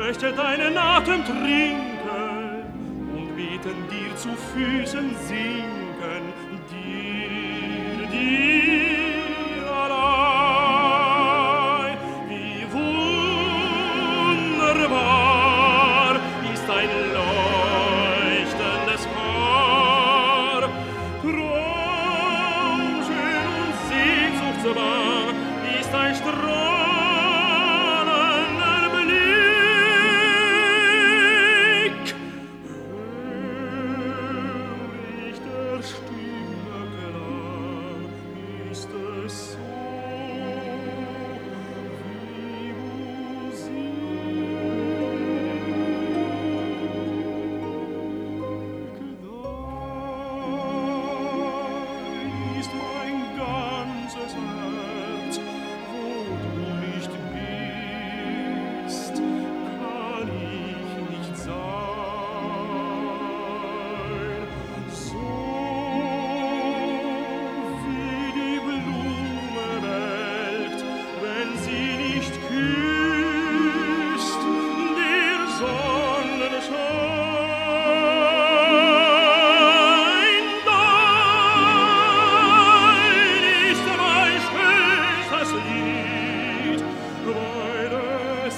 möchte deinen Atem trinken und beten dir zu Füßen sinken, dir allein. Wie wunderbar ist dein leuchtendes Haar, traumschön und sehnsuchtswahr ist dein strahlender Blick. Hör ich der Stimme Klang, ist es so, wie Musik. Dein ist mein ganzes Herz, wo du nicht bist, kann ich nicht sein. So wie die Blume welkt, wenn sie nicht küsst, der Sonnenschein. Dein ist mein schönstes Lied, weil es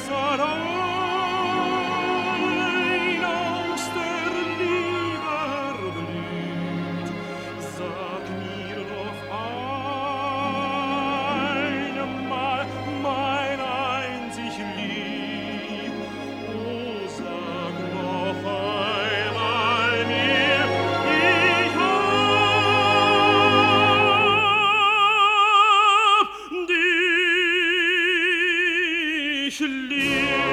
allein aus der Liebe erblüht. Sag mir noch einmal, mein einzig Lieb, oh, sag noch einmal mir, ich hab dich lieb.